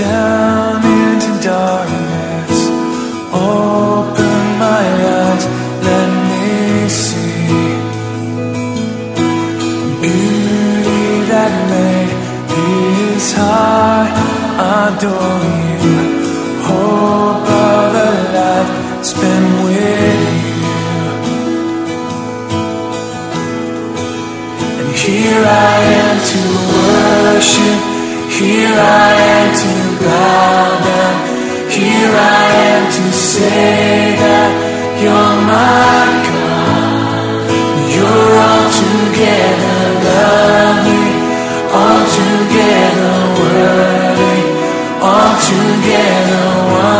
down into darkness. Open my eyes, let me see beauty that made his heart adore you. Hope of a life spent with you. And here I am to worship. Here I am to bow down. Here I am to say that you're my God. You're altogether lovely, altogether worthy, altogether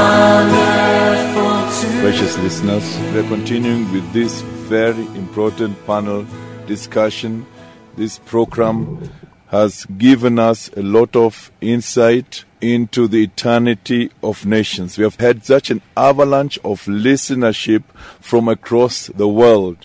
wonderful to Precious listeners, we are continuing with this very important panel discussion. This program has given us a lot of insight into the eternity of nations. We have had such an avalanche of listenership from across the world.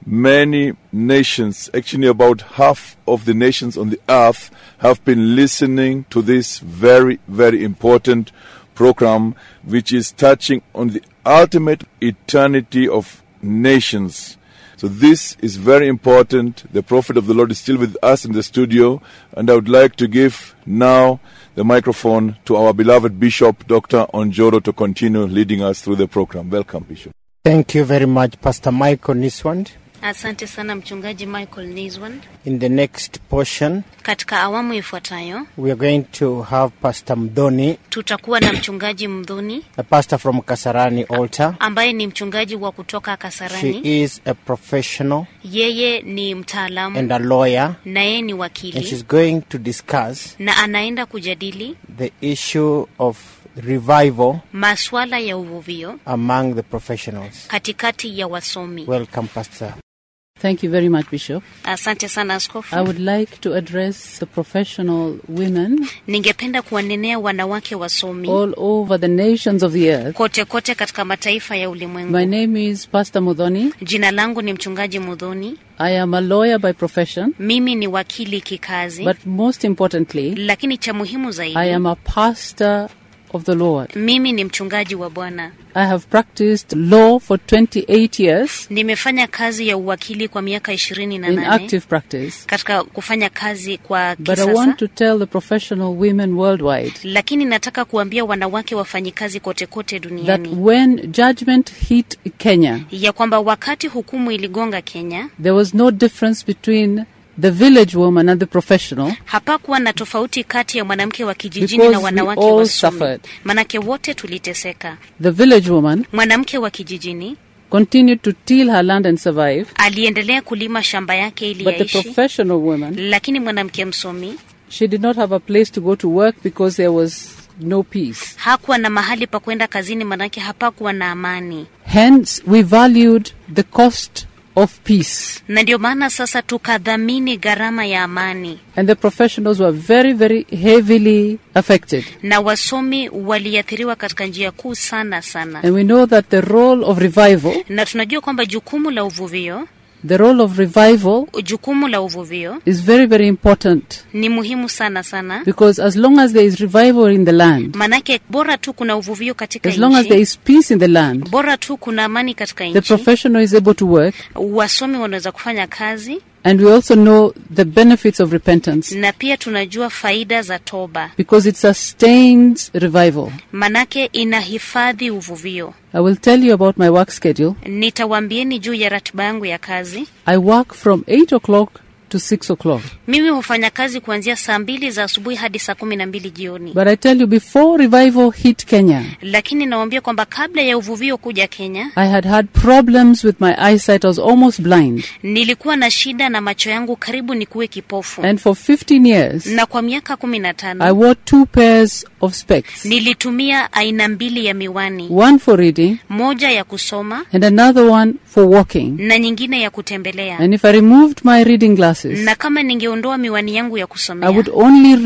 Many nations, actually about half of the nations on the earth, have been listening to this very, very important program, which is touching on the ultimate eternity of nations. So this is very important. The prophet of the Lord is still with us in the studio, and I would like to give now the microphone to our beloved Bishop, Dr. Onjoro, to continue leading us through the program. Welcome, Bishop. Thank you very much, Pastor Michael Niswand. Asante sana mchungaji Michael Niswand. In the next portion, katika awamu ifuatayo, we are going to have Pastor Mdoni, tutakuwa na mchungaji Mdoni, a pastor from Kasarani Altar, ambaye ni mchungaji wa kutoka Kasarani. She is a professional, yeye ni mtaalamu, and a lawyer, na yeye ni wakili, and she's going to discuss na anaenda kujadili the issue of revival, maswala ya uvuvio among the professionals, katikati ya wasomi. Welcome, Pastor. Thank you very much, Bishop. Asante sana askofu. I would like to address the professional women. Ningependa kuwanenea wanawake wasomi all over the nations of the earth. Kote kote katika mataifa ya ulimwengu. My name is Pastor Mudhoni. Jina langu ni mchungaji Mudhoni. I am a lawyer by profession. Mimi ni wakili kikazi. But most importantly, lakini cha muhimu zaidi, I am a pastor of the Lord. Mimi ni mchungaji wa Bwana. I have practiced law for 28 years. Nimefanya kazi ya uwakili kwa miaka 28. In active practice. Katika kufanya kazi kwa kisasa. But I want to tell the professional women worldwide. Lakini nataka kuambia wanawake wafanyikazi kote kote duniani. That when judgment hit Kenya, ya kwamba wakati hukumu iligonga Kenya, there was no difference between the village woman and the professional. Hapakuwa na tofauti kati ya mwanamke wa kijijini na wanawake wasomi. Manake wote tuliteseka. The village woman, mwanamke wa kijijini, continued to till her land and survive. Aliendelea kulima shamba yake ili yaishi. But the professional woman, lakini mwanamke msomi, she did not have a place to go to work because there was no peace. Hakuwa na mahali pa kwenda kazini manake hapakuwa na amani. Hence we valued the cost of peace. Na ndio maana sasa tukadhamini gharama ya amani. And the professionals were very, very heavily affected. Na wasomi waliathiriwa katika njia kuu sana sana. And we know that the role of revival, na tunajua kwamba jukumu la uvuvio, the role of revival, jukumu la uvuvio, is very, very important. Ni muhimu sana sana. Because as long as there is revival in the land, manake bora tu kuna uvuvio katika nchi, as long as there is peace in the land, bora tu kuna amani katika nchi, the professional is able to work. Wasomi wanaweza kufanya kazi. And we also know the benefits of repentance. Na pia tunajua faida za toba. Because it sustains revival. Manake inahifadhi uvuvio. I will tell you about my work schedule. Nitawaambieni juu ya ratiba yangu ya kazi. I work from 8 o'clock to 6 o'clock. Mimi hufanya kazi kuanzia saa 2 za asubuhi hadi saa 12 jioni. But I tell you, before revival hit Kenya, lakini nawaambia kwamba kabla ya uvuvio kuja Kenya, I had problems with my eyesight. I was almost blind. Nilikuwa na shida na macho yangu karibu nikuwe kipofu. And for 15 years, na kwa miaka 15, I wore 2 pairs of specs. Nilitumia aina 2 ya miwani. One for reading, moja ya kusoma, and another one for walking. Na nyingine ya kutembelea. And if I removed my reading glasses, na kama ningeondoa miwani yangu ya kusomea, I would only read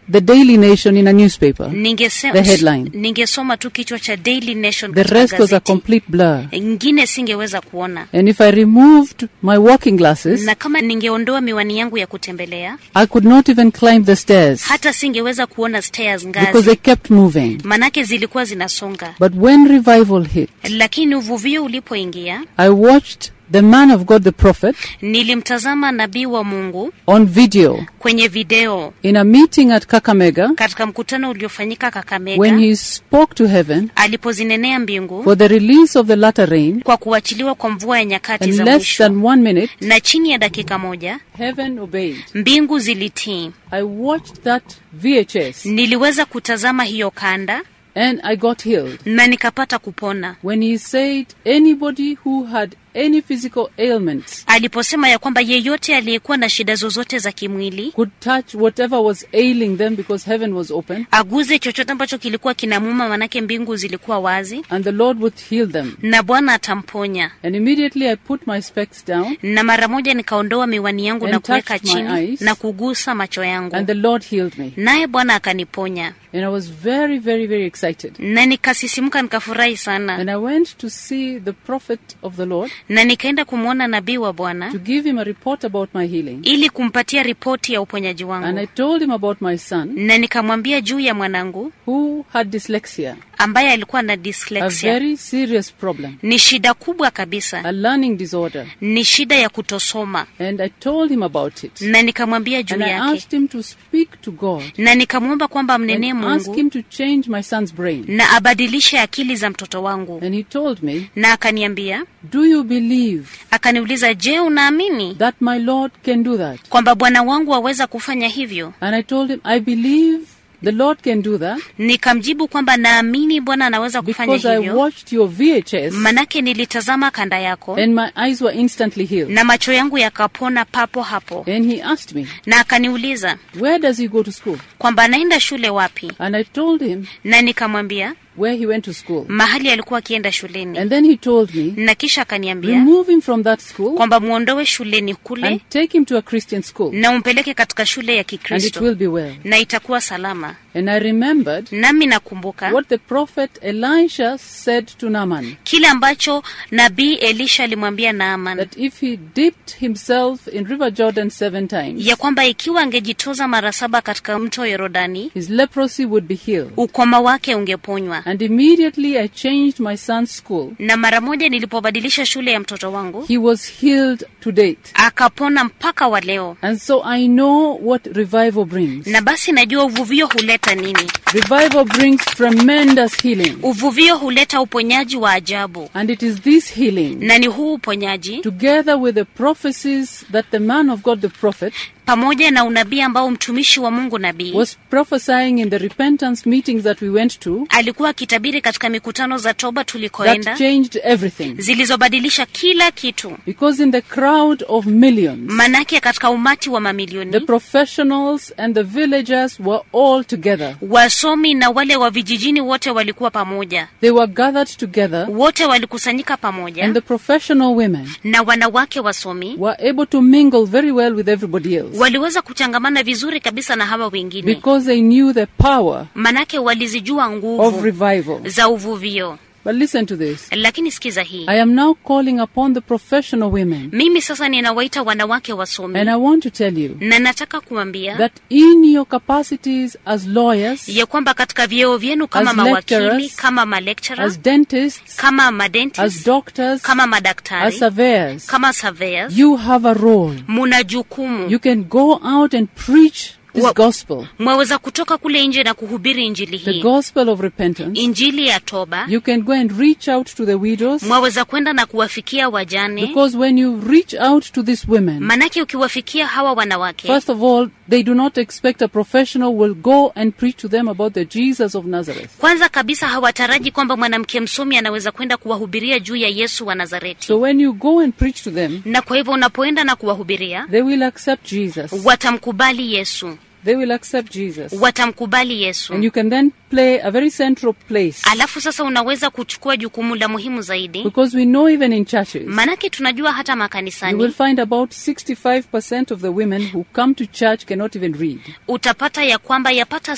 the Daily Nation in a newspaper. The headline. Ningesoma tu kichwa cha Daily Nation. The rest was a complete blur. Ingine singeweza kuona. And if I removed my walking glasses, na kama ningeondoa miwani yangu ya kutembelea, I could not even climb the stairs. Hata singeweza kuona stairs, ngazi. Because they kept moving. Manake zilikuwa zinasonga. But when revival hit, lakini uvuvio ulipoingia, I watched the man of God, the prophet, nilimtazama nabii wa Mungu on video, kwenye video, in a meeting at Kakamega, katika mkutano uliofanyika Kakamega, when he spoke to heaven, alipozinenea mbingu, for the release of the latter rain, kwa kuachiliwa kwa mvua ya nyakati za mwisho, less than 1 minute, na chini ya dakika moja, heaven obeyed. Mbingu zilitii. I watched that VHS. Niliweza kutazama hiyo kanda, and I got healed. Na nikapata kupona. When he said anybody who had any physical ailments, aliposema ya kwamba yeyote aliyekuwa na shida zozote za kimwili, could touch whatever was ailing them because heaven was open, aguze chochote ambacho kilikuwa kinamuma, manake mbingu zilikuwa wazi, and the Lord would heal them, na Bwana atamponya. And immediately I put my specs down, na mara moja nikaondoa miwani yangu na kuweka chini na kugusa macho yangu, and the Lord healed me. Naye Bwana akaniponya. And I was very, very, very excited. Na nikasisimuka, nikafurahi sana. And I went to see the prophet of the Lord, na nikaenda kumuona nabii wa Bwana, to give him a report about my healing, ili kumpatia ripoti ya uponyaji wangu. And I told him about my son, na nikamwambia juu ya mwanangu, who had dyslexia, ambaye alikuwa na dyslexia, a very serious problem, ni shida kubwa kabisa, a learning disorder, ni shida ya kutosoma. And I told him about it, na nikamwambia juu yake, and I asked him to speak to God, na nikamwomba kwamba amnenee Mungu, ask him to change my son's brain, na abadilishe akili za mtoto wangu. And he told me, na akaniambia, do you believe, akaniuliza, je, unaamini that my Lord can do that, kwamba Bwana wangu aweza kufanya hivyo? And I told him, I believe the Lord can do that. Nikamjibu kwamba naamini Bwana anaweza kufanya hivyo. Because I watched your VHS. Manake nilitazama kanda yako. And my eyes were instantly healed. Na macho yangu yakapona papo hapo. And he asked me. Na akaniuliza, where does he go to school? Kwamba anaenda shule wapi? And I told him. Na nikamwambia where he went to school. Mahali alikuwa akienda shuleni. And then he told me. Na kisha akaniambia, remove him from that school. Kwamba muondoe shuleni kule. And take him to a Christian school. Na umpeleke katika shule ya Kikristo. And it will be well. Na itakuwa salama. And I remembered. Nami nakumbuka. What the prophet Elisha said to Naaman. Kile ambacho nabii Elisha alimwambia Naaman. That if he dipped himself in River Jordan 7 times. Ya kwamba ikiwa angejitoza mara 7 katika mto Yordani. His leprosy would be healed. Ukoma wake ungeponywa. And immediately I changed my son's school. Na mara moja nilipobadilisha shule ya mtoto wangu, he was healed to date. Akapona mpaka wa leo. And so I know what revival brings. Na basi najua uvuvio huleta nini. Revival brings tremendous healing. Uvuvio huleta uponyaji wa ajabu. And it is this healing. Na ni huu uponyaji. Together with the prophecies that the man of God, the prophet, pamoja na unabii ambao mtumishi wa Mungu nabii was prophesying in the repentance meetings that we went to, alikuwa akitabiri katika mikutano za toba tulikoenda, that changed everything, zilizobadilisha kila kitu. Because in the crowd of millions, manake katika umati wa mamilioni, the professionals and the villagers were all together. Wasomi na wale wa vijijini wote walikuwa pamoja. They were gathered together, wote walikusanyika pamoja, and the professional women na wanawake wasomi were able to mingle very well with everybody else. Waliweza kuchangamana vizuri kabisa na hawa wengine. Because they knew the power, manake walizijua nguvu, of revival, za uvuvio. But listen to this. Lakini sikiza hii. I am now calling upon the professional women. Mimi sasa ninawaita wanawake wasomi. And I want to tell you. Na nataka kuambia. That in your capacities as lawyers. Ya kwamba katika vyeo vyenu kama mawakili, kama malecturers. As dentists. Kama madentists. As doctors. Kama madaktari. As surveyors. Kama surveyors. You have a role. Muna jukumu. You can go out and preach this gospel. Mwaweza kutoka kule nje na kuhubiri injili hii. The gospel of repentance. Injili ya toba. You can go and reach out to the widows. Mwaweza kwenda na kuwafikia wajane. Because when you reach out to these women, manake ukiwafikia hawa wanawake, first of all, they do not expect a professional will go and preach to them about the Jesus of Nazareth. Kwanza kabisa hawataraji kwamba mwanamke msomi anaweza kwenda kuwahubiria juu ya Yesu wa Nazareti. So when you go and preach to them, na kwa hivyo unapoenda na kuwahubiria, they will accept Jesus. Watamkubali Yesu. they will accept Jesus. watamkubali Yesu. And you can then play a very central place. Alafu sasa unaweza kuchukua jukumu la muhimu zaidi. Because we know even in churches, Manake tunajua hata you will makanisani find about 65% of the women who come to church cannot even read. utapata ya kwamba yapata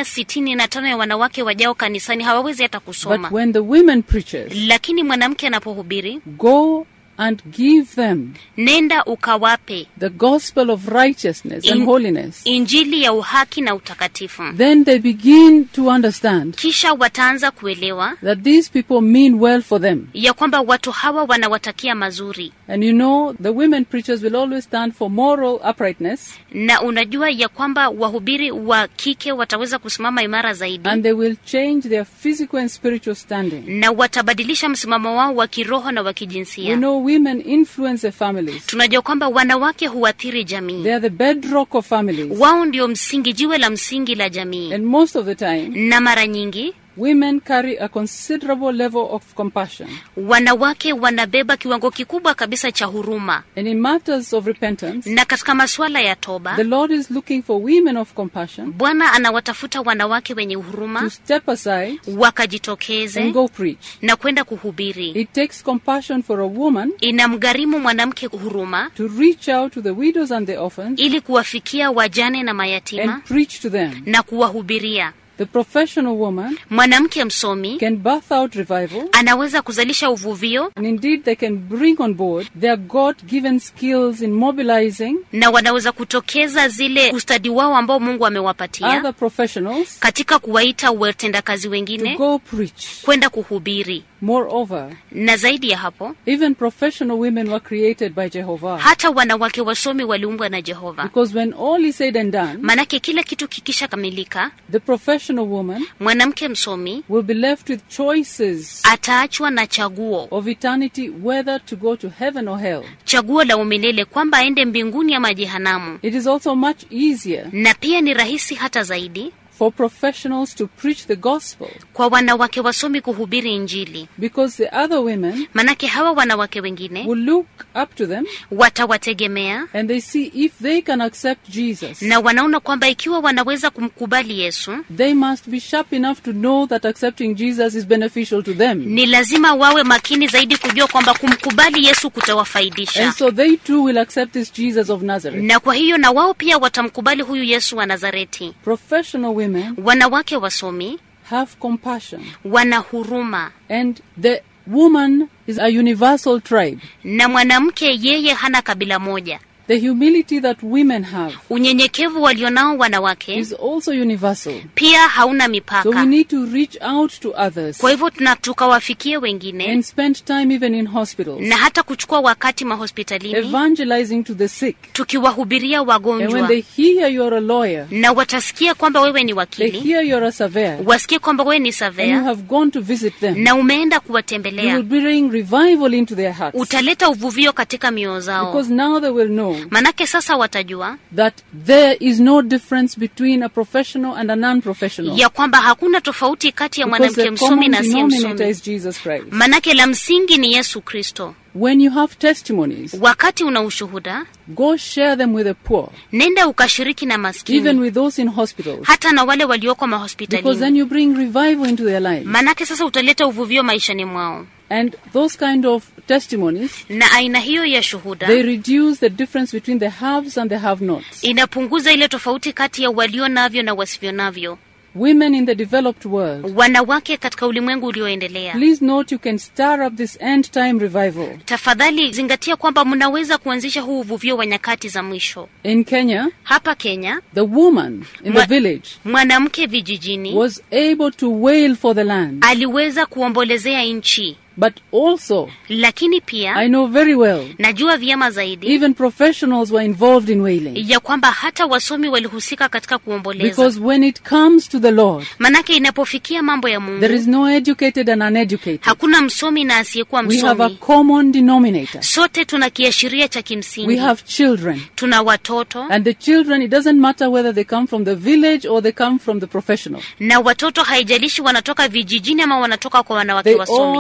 65% ya wanawake wajao kanisani hawawezi hata But kusoma. when the women preachers Lakini mwanamke anapohubiri, go and give them nenda ukawape the gospel of righteousness and holiness, injili ya uhaki na utakatifu. then they begin to understand Kisha wataanza kuelewa that these people mean well for them. ya kwamba watu hawa wanawatakia mazuri. And you know, the women preachers will always stand for moral uprightness, Na unajua ya kwamba wahubiri wa kike wataweza kusimama imara zaidi, and they will change their physical and spiritual standing. na watabadilisha msimamo wao wa kiroho na wa We kijinsia. know women influence their families. Tunajua kwamba wanawake huathiri jamii. They are the bedrock of families. Wao ndio msingi, jiwe la msingi la jamii. And most of the time, Na mara nyingi women carry a considerable level of compassion. wanawake wanabeba kiwango kikubwa kabisa cha huruma. And in matters of repentance, Na katika masuala ya toba, the Lord is looking for women of compassion Bwana anawatafuta wanawake wenye to huruma step aside wakajitokeze and go preach. na kwenda kuhubiri. It takes compassion for a woman Inamgharimu mwanamke huruma to reach out to the widows and the orphans ili kuwafikia wajane na mayatima and preach to them. na kuwahubiria. The professional woman Mwanamke msomi can birth out revival, anaweza kuzalisha uvuvio, and indeed they can bring on board their God-given skills in mobilizing na wanaweza kutokeza zile ustadi wao ambao Mungu amewapatia other professionals katika kuwaita watendakazi to wengine go preach. kwenda kuhubiri. Moreover, Na zaidi ya hapo, even professional women were created by Jehovah. hata wanawake wasomi waliumbwa na Jehova. Because when all is said and done, Manake kila kitu kikisha kamilika, the professional woman mwanamke msomi will be left with choices ataachwa na chaguo, of eternity, whether to go to heaven or hell. chaguo la umilele, kwamba aende mbinguni ama jehanamu. It is also much easier Na pia ni rahisi hata zaidi for professionals to preach the gospel, kwa wanawake wasomi kuhubiri injili. because the other women Manake hawa wanawake wengine will look up to them watawategemea and they see if they can accept Jesus. na wanaona kwamba ikiwa wanaweza kumkubali Yesu, They must be sharp enough to know that accepting Jesus is beneficial to them. ni lazima wawe makini zaidi kujua kwamba kumkubali Yesu kutawafaidisha. And so they too will accept this Jesus of Nazareth. Na kwa hiyo na wao pia watamkubali huyu Yesu wa Nazareti. Professional women Wanawake wasomi have compassion. wana huruma, And the woman is a universal tribe. na mwanamke yeye hana kabila moja. The humility that women have Unyenyekevu walionao wanawake is also universal. pia hauna So we mipaka. need to reach out to others Kwa hivyo tukawafikie wengine and spend time even in hospitals, na hata kuchukua wakati mahospitalini evangelizing to the sick. tukiwahubiria And when wagonjwa, they hear you're a lawyer, na watasikia kwamba wewe ni they wakili, hear you're a surveyor, wasikie kwamba wewe ni and you savea have gone to visit them, na umeenda you will kuwatembelea, bring revival into their hearts. utaleta uvuvio katika mioyo zao. Because now they will know Manake sasa watajua that there is no difference between a professional and a non-professional. ya kwamba hakuna tofauti kati ya Because mwanamke the msomi common na siye denominator msomi. is Jesus Christ. Manake la msingi ni Yesu Kristo. When you have testimonies, Wakati una ushuhuda, go share them with the poor, nenda ukashiriki na even maskini, with those in hospitals, hata na wale walioko because mahospitalini. then you bring revival into their lives. Manake sasa utaleta uvuvio maishani mwao. And those kind of testimonies, Na aina hiyo ya shuhuda they reduce the difference between the haves and the have-nots. inapunguza ile tofauti kati ya walio navyo na wasivyo navyo. Women in the developed world, Wanawake katika ulimwengu ulioendelea, please note you can stir up this end-time revival. tafadhali zingatia kwamba mnaweza kuanzisha huu uvuvio wa nyakati za mwisho. In Kenya, Hapa Kenya, the woman in the village mwanamke vijijini was able to wail for the land. aliweza kuombolezea nchi. But also, Lakini pia I know very well, najua vyema zaidi even professionals were involved in wailing. ya kwamba hata wasomi walihusika katika kuomboleza. Because when it comes to the Lord, Manake inapofikia mambo ya there is Mungu, no educated and uneducated. hakuna msomi na asiyekuwa We have a msomi. common denominator. Sote tuna kiashiria cha We kimsingi. have children. Tuna watoto, And the children, it doesn't matter whether they come from the village or they come from the professional. na watoto haijalishi wanatoka vijijini ama wanatoka kwa wanawake They wasomi. all face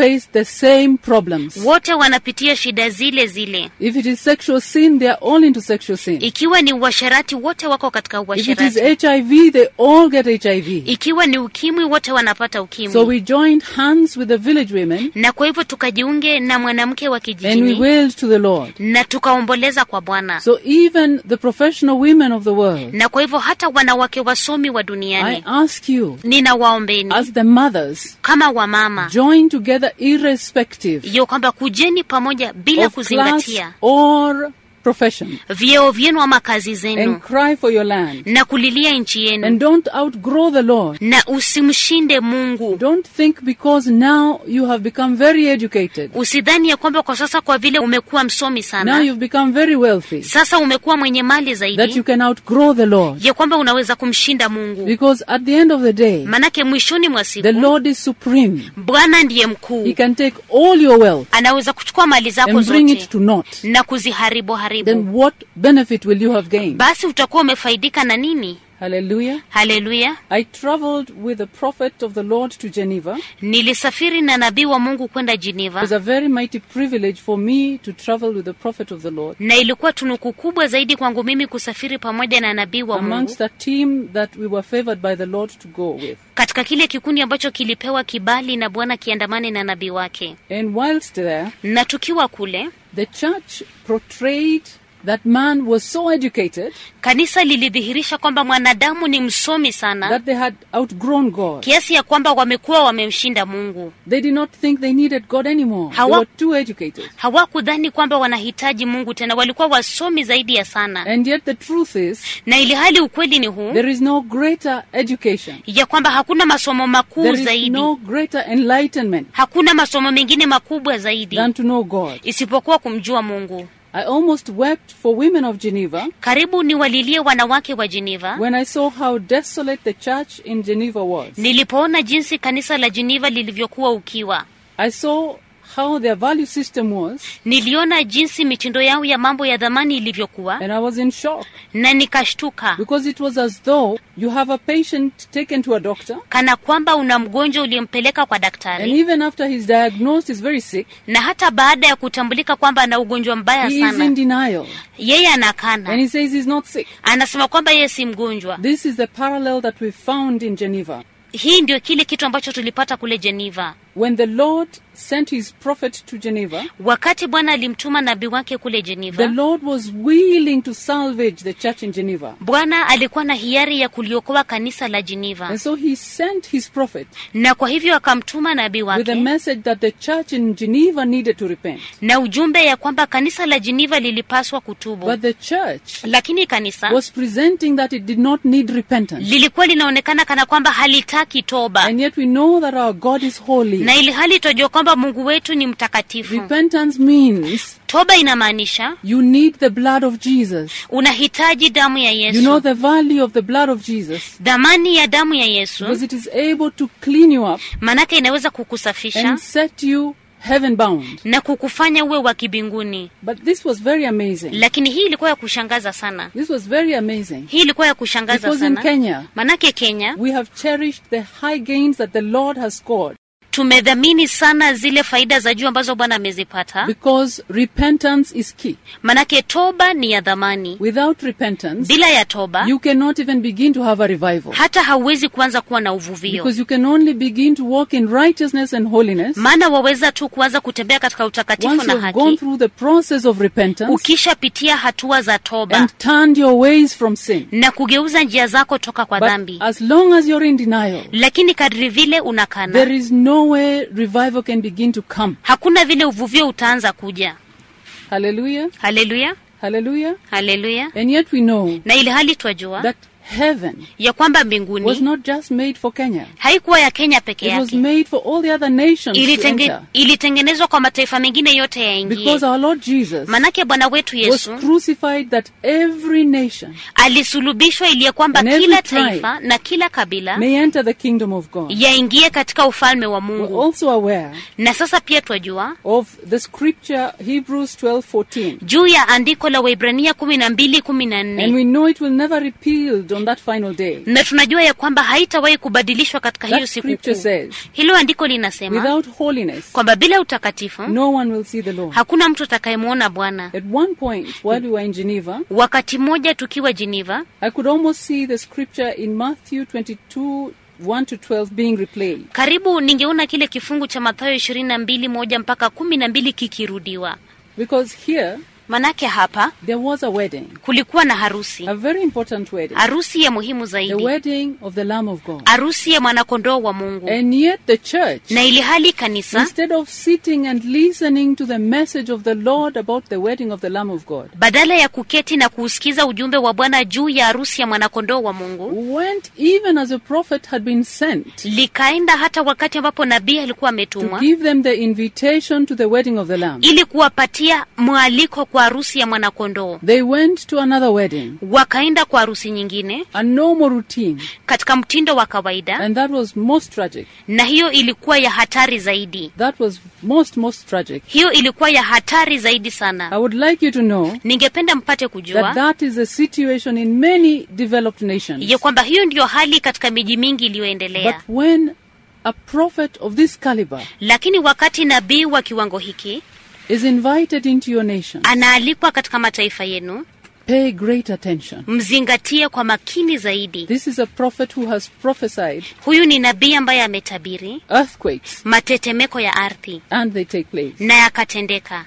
face the same problems. wote wanapitia shida zile zile. If it is sexual sin, they are all into sexual sin. Ikiwa ni uasherati, wote wako katika If it is uasherati. HIV, they all get HIV. Ikiwa ni ukimwi, wote wanapata ukimwi. So we joined hands with the village women Na kwa hivyo tukajiunge na mwanamke wa and we kijijini wailed to the Lord. na tukaomboleza kwa Bwana. So even the professional women of the world, Na kwa hivyo hata wanawake wasomi wa I duniani, ask you, ninawaombeni as the mothers, kama wamama, join together irrespective yo kwamba kujeni pamoja bila of class kuzingatia or profession, vyeo vyenu ama kazi zenu, and cry for your land. na kulilia nchi And yenu, don't outgrow the Lord. na usimshinde Mungu. Don't think because now you have become very educated, Usidhani ya kwamba kwa sasa kwa vile umekuwa msomi now sana, you've become very wealthy, sasa umekuwa mwenye mali that you zaidi, can outgrow the Lord. ya kwamba unaweza kumshinda Mungu. Because at the end of the day, Manake mwishoni mwa the siku Lord is supreme. Bwana ndiye He mkuu, can take all your wealth anaweza kuchukua mali zako and bring it zote to naught. na kuziharibu Then haribu. what benefit will you have gained? Basi utakuwa umefaidika na nini? Hallelujah. Haleluya. I traveled with a prophet of the Lord to Geneva. Nilisafiri na nabii wa Mungu kwenda It Geneva, was a very mighty privilege for me to travel with the prophet of the Lord na ilikuwa tunuku kubwa zaidi kwangu mimi kusafiri pamoja na nabii wa Mungu amongst a team that we were favored by the Lord to go with. katika kile kikundi ambacho kilipewa kibali na Bwana kiandamane na nabii wake. And whilst there, Na tukiwa kule, the church portrayed that man was so educated kanisa lilidhihirisha kwamba mwanadamu ni msomi sana that they had outgrown God. kiasi ya kwamba wamekuwa wamemshinda Mungu. They did not think they needed God anymore. They Hawa- were too educated. Hawakudhani kwamba wanahitaji Mungu tena, walikuwa wasomi zaidi ya sana. And yet the truth is, Na ili hali ukweli ni huu, there is no greater education. ya kwamba hakuna masomo makuu There is zaidi, no greater enlightenment hakuna masomo mengine makubwa zaidi than to know God. isipokuwa kumjua Mungu. I almost wept for women of Geneva Karibu niwalilie wanawake wa Geneva when I saw how desolate the church in Geneva was. nilipoona jinsi kanisa la Geneva lilivyokuwa ukiwa. I saw how their value system was, Niliona jinsi mitindo yao ya mambo ya dhamani ilivyokuwa, and I was in shock na nikashtuka, because it was as though you have a patient taken to a doctor, kana kwamba una mgonjwa uliyempeleka kwa and daktari, even after he's diagnosed is very sick, na hata baada ya kutambulika kwamba ana ugonjwa mbaya he is in sana, denial, yeye and anakana, he says he's not sick. anasema kwamba yeye si mgonjwa. This is the parallel that we found in Geneva. Hii ndio kile kitu ambacho tulipata kule Geneva. When the Lord sent his prophet to Geneva, Wakati Bwana alimtuma nabii wake kule the Geneva, Lord was willing to salvage the church in Geneva. Bwana alikuwa na hiari ya kuliokoa kanisa la Geneva, And so he sent his prophet na kwa hivyo akamtuma nabii with a wake message that the church in Geneva needed to repent. na ujumbe ya kwamba kanisa la Geneva lilipaswa kutubu. But the church Lakini kanisa was presenting that it did not need repentance. lilikuwa linaonekana kana kwamba halitaki toba, And yet we know that our God is holy. na ili hali tunajua kwamba Mungu wetu ni mtakatifu. Repentance means Toba inamaanisha you need the blood of Jesus. unahitaji damu ya You know Yesu, the value of the blood of Jesus, dhamani ya damu ya Yesu, because it is able to clean you up manake inaweza kukusafisha and set you heaven bound. na kukufanya uwe wa kibinguni. But this was very amazing. Lakini hii ilikuwa ya kushangaza sana. This was very amazing. Hii ilikuwa ya kushangaza Because in sana. Kenya, Manake Kenya we have cherished the high gains that the Lord has scored, tumedhamini sana zile faida za juu ambazo Bwana amezipata. because repentance is key. Manake toba ni ya dhamani. Without repentance, Bila ya toba you cannot even begin to have a revival, hata hauwezi kuanza kuwa na uvuvio. because you can only begin to walk in righteousness and holiness Maana waweza tu kuanza kutembea katika utakatifu once na you've gone haki through the process of repentance ukishapitia hatua za toba and turned your ways from sin. na kugeuza njia zako toka kwa But dhambi. as long as you're in denial, Lakini kadri vile unakana, there is no way revival can begin to come. hakuna vile uvuvio utaanza kuja. Hallelujah. Haleluya, Hallelujah. haleluya. And yet we know Na ili hali twajua that heaven ya kwamba was mbinguni not just made for Kenya. haikuwa ya Kenya peke It was yake, made for all the other nations to enter. ilitengenezwa kwa mataifa mengine yote yaingie. Because our Lord Jesus Manake Bwana wetu was Yesu crucified that every nation alisulubishwa ili ya kwamba And every kila tribe taifa na kila kabila may enter the kingdom of God. yaingie katika ufalme wa We're Mungu. also aware Na sasa pia twajua of the scripture Hebrews 12:14. juu ya andiko la Waebrania And 12:14, we know it will never repealed on on that final day. Na tunajua ya kwamba haitawahi kubadilishwa katika hiyo That siku scripture kuu. says, Hilo andiko linasema without holiness, kwamba bila utakatifu no one will see the Lord. hakuna mtu atakayemuona Bwana. At one point, while we were in Geneva, Wakati mmoja tukiwa Geneva, I could almost see the scripture in Matthew 22, 1 to 12 being replayed. karibu ningeona kile kifungu cha Mathayo 22:1 mpaka 12 kikirudiwa. Because here, Manake hapa there was a wedding, kulikuwa na harusi. a very important wedding, Harusi ya muhimu the zaidi. wedding of the Lamb of God. Harusi ya mwanakondoo wa Mungu. And yet the church, Na ili hali kanisa, instead of sitting and listening to the message of the Lord about the wedding of the Lamb of God, badala ya kuketi na kuusikiza ujumbe wa Bwana juu ya harusi ya mwanakondoo wa Mungu, went even as a prophet had been sent likaenda hata wakati ambapo nabii alikuwa to ametumwa give them the invitation to the wedding of the Lamb. ili kuwapatia mwaliko kwa harusi ya mwanakondoo. They went to another wedding, Wakaenda kwa harusi nyingine a normal routine, katika mtindo wa kawaida, and that was most tragic. na hiyo ilikuwa ya hatari zaidi. That was most tragic. Hiyo ilikuwa ya hatari zaidi I sana. would like you to know Ningependa mpate that kujua that is the situation in many developed nations. ya kwamba hiyo ndiyo hali katika miji mingi But iliyoendelea. when a prophet of this caliber Lakini wakati nabii wa kiwango hiki is invited into your nation, anaalikwa katika mataifa yenu, pay great attention. mzingatie kwa makini zaidi. This is a prophet who has prophesied Huyu ni nabii ambaye ametabiri earthquakes, matetemeko ya ardhi and they take place. na yakatendeka.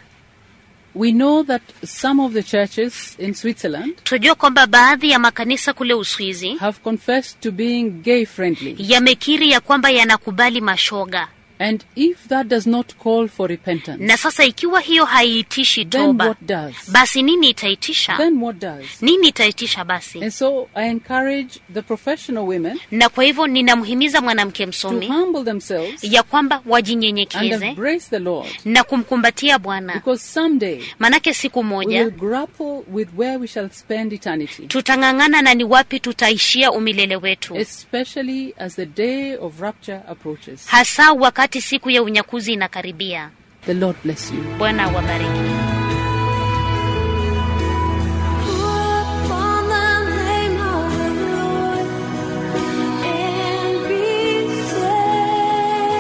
We know that some of the churches in Switzerland Tunajua kwamba baadhi ya makanisa kule Uswizi have confessed to being gay friendly. yamekiri ya kwamba yanakubali mashoga. And if that does not call for repentance, Na sasa ikiwa hiyo haiitishi then toba, what does? basi nini itaitisha? Then what does? Nini itaitisha basi? And so I encourage the professional women Na kwa hivyo ninamhimiza mwanamke to msomi humble themselves ya kwamba and wajinyenyekeze embrace the Lord, na kumkumbatia Bwana. because someday Manake siku we will moja grapple with where we shall spend eternity, tutang'ang'ana na ni wapi tutaishia umilele wetu, especially as the day of rapture approaches. hasa wakati siku ya unyakuzi inakaribia. The Lord bless you. Bwana wabariki. Upon the name of the Lord and be saved.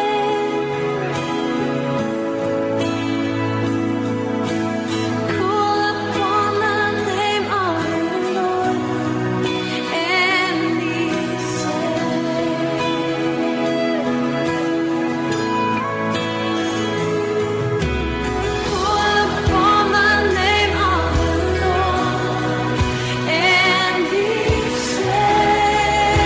Call upon the name of the Lord and be saved. Call upon the name of the Lord and be saved.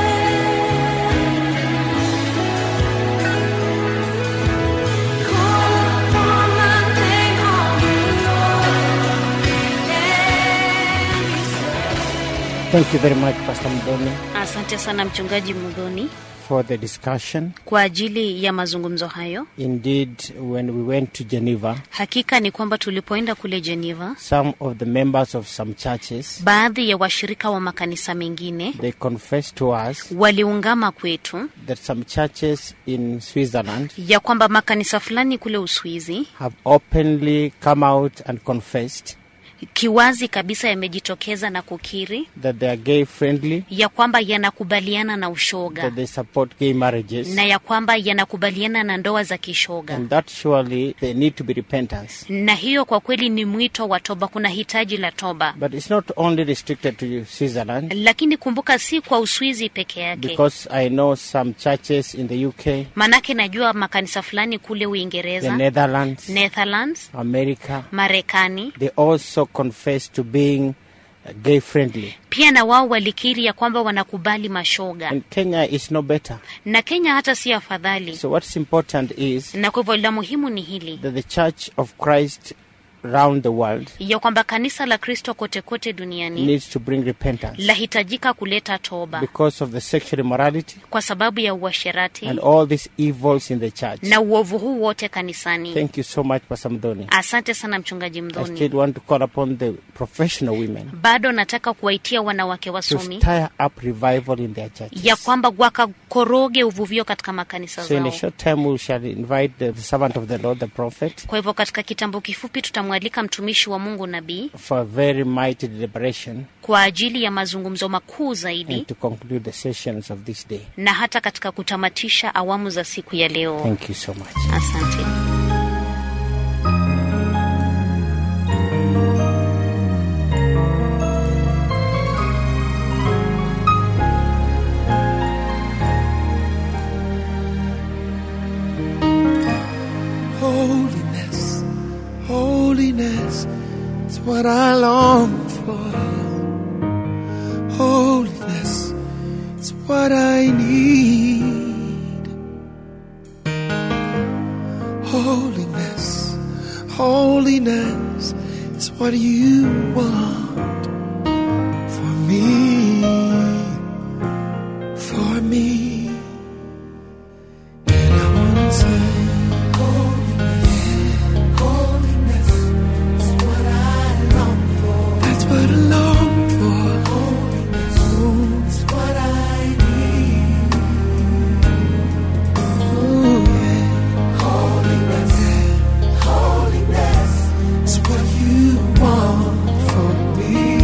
Call upon the name of the Lord and be saved. Thank you very much, Pastor Mdoni, Asante sana mchungaji Mudhoni for the discussion. kwa ajili ya mazungumzo hayo. Indeed, when we went to Geneva, Hakika ni kwamba tulipoenda kule Geneva, some of the members of some churches, baadhi ya washirika wa makanisa mengine they confessed to us waliungama kwetu that some churches in Switzerland ya kwamba makanisa fulani kule Uswizi have openly come out and confessed kiwazi kabisa yamejitokeza na kukiri that they are gay friendly, ya kwamba yanakubaliana na ushoga that they support gay marriages, na ya kwamba yanakubaliana na ndoa za kishoga. and that surely there need to be repentance. Na hiyo kwa kweli ni mwito wa toba, kuna hitaji la toba. But it's not only restricted to Switzerland, Lakini kumbuka si kwa Uswizi peke yake. because I know some churches in the UK, Manake najua makanisa fulani kule the Uingereza, Netherlands, Amerika, Marekani, they also confess to being gay friendly. pia na wao walikiri ya kwamba wanakubali mashoga. And Kenya is no better. Na Kenya hata si afadhali. So what's important is Na kwa hivyo la muhimu ni hili, that the Church of Christ around the world ya kwamba kanisa la Kristo kote kote duniani needs to bring repentance lahitajika kuleta toba because of the sexual immorality kwa sababu ya uasherati and all these evils in the church. na uovu huu wote kanisani. Thank you so much, Pastor Mdoni. Asante sana mchungaji I Mdhoni. still want to call upon the professional women Bado nataka kuwaitia wanawake to wasomi stir up revival in their churches. ya kwamba wakakoroge uvuvio katika makanisa So in a zao. short time we shall invite the servant of the Lord, the prophet, Kwa hivyo katika kitambo kifupi tunamwalika mtumishi wa Mungu nabii for a very mighty deliberation kwa ajili ya mazungumzo makuu zaidi and to conclude the sessions of this day. na hata katika kutamatisha awamu za siku ya leo. Thank you so much. Asante. Holiness, holiness, it's what I long for. Holiness, it's what I need. Holiness, holiness, it's what you want for me, for me. And I wanna say, what I long for. Holiness is what I need. Oh, yeah. Holiness, yeah. Holiness is what you want from me.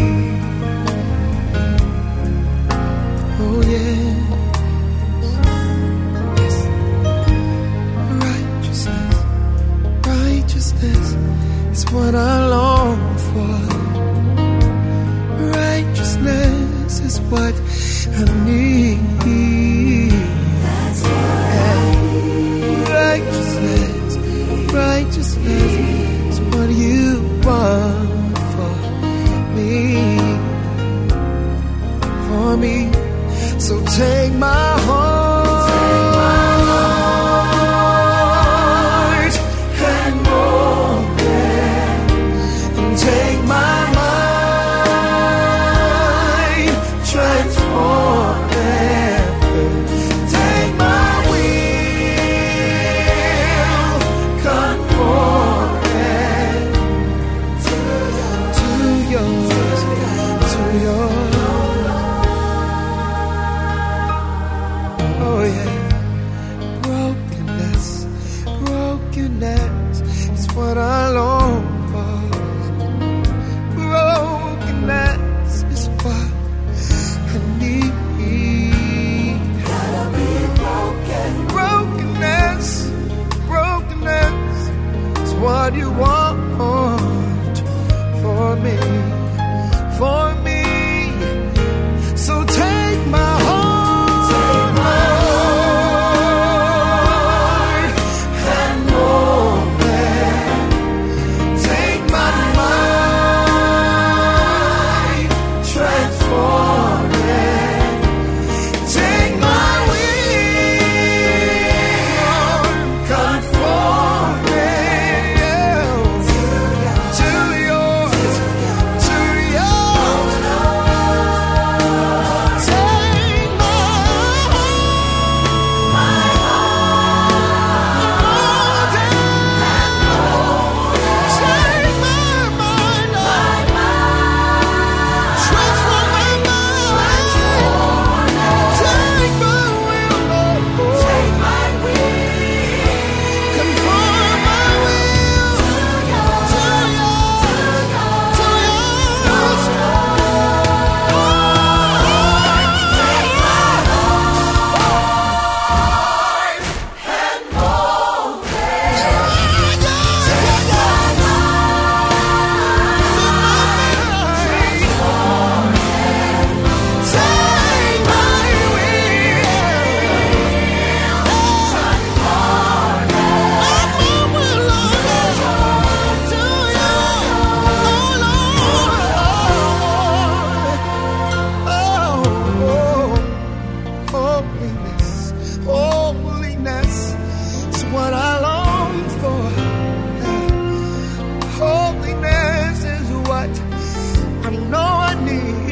Oh, yeah. Yes. Righteousness, righteousness is what I long for. Righteousness is what I need. That's what I need. Righteousness, righteousness is what you want for me, for me. So take my heart and mold it, and take my transform it. Take my will, conform it to yours, to yours. Oh yeah, brokenness, brokenness is what I long for. Brokenness is what I need. Gotta be broken. Brokenness, brokenness is what you want for me, for me. So take my heart, and mold it. Take my mind, transform it. Take my will, conform it to yours, to yours. Take my heart, and mold it. Take my mind, transform my mind. Take my will, take my will, conform my will to yours, to yours. Take my heart and mold it. Take my mind, transform it. Take my holiness, holiness is what I long for. Holiness is what I know I need.